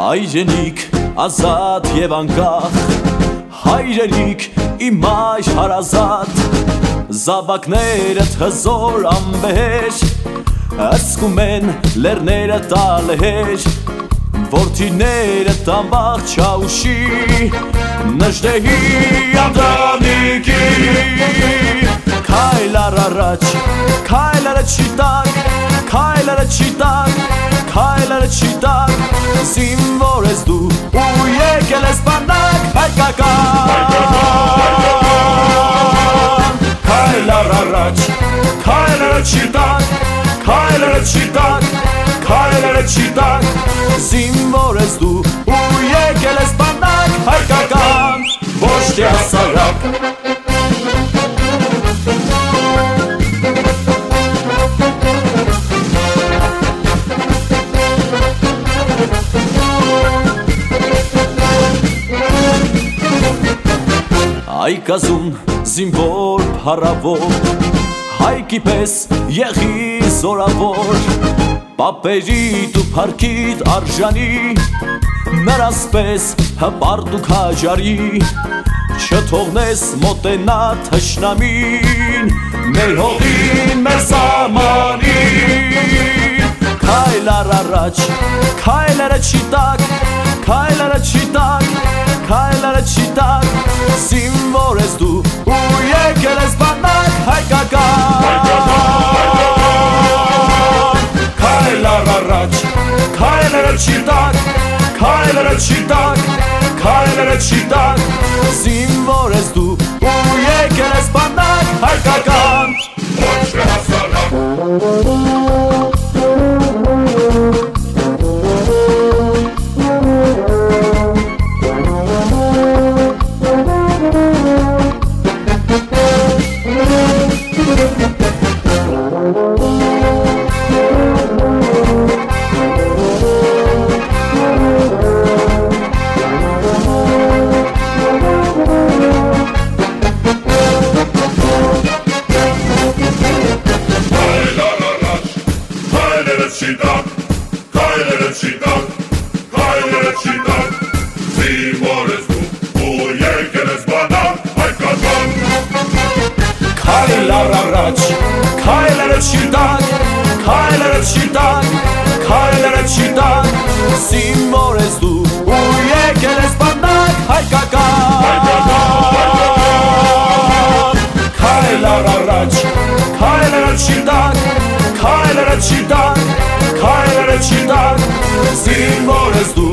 Հայրենիք ազատ եւ անկախ, հայրենիք իմ այր հարազատ, զավակներդ հզոր անբեր, հսկում են լեռները տալեր, որդիներդ անվախ չաուշի, նժդեհի անդրանիկի, քայլ առաջ, քայլ առաջի տակ, քայլ առաջի տակ, քայլ առաջի տակ, զինվոր ես դու ու եկել ես բանակ հայկական, քայլ առաջ, քայլ առաջի տակ, քայլ առաջի տակ, քայլ առաջի տակ, զինվոր ես դու ու եկել ես բանակ հայկական, ոչ թե հասարակ. Հայկազուն զինվոր փառավոր, հայկի պես եղի զորավոր, պապերիդ ու փառքիդ արժանի, նրանց պես հպարտ ու քաջարի, չթողնես մոտենա թշնամին, մեր հողին, մեր սահմանին, քայլ առաջ, քայլ առաջի տակ, քայլ առաջի տակ, քայլ առաջի տակ, զինվոր ես դու ու եկել ես բանակ հայկական, քայլ առաջ, քայլ առաջի տակ, քայլ առաջի տակ, քայլ առաջի տակ, զինվոր ես դու ու եկել ես բանակ հայկական, ոչ թե հասարակ. Քայլ առաջ, քայլ առաջի տակ, քայլ առաջի տակ, քայլ առաջի տակ, զինվոր ես դու ու եկել ես բանակ հայկական, քայլ առաջ, քայլ առաջի տակ, քայլ առաջի տակ, քայլ առաջի տակ, զինվոր ես դու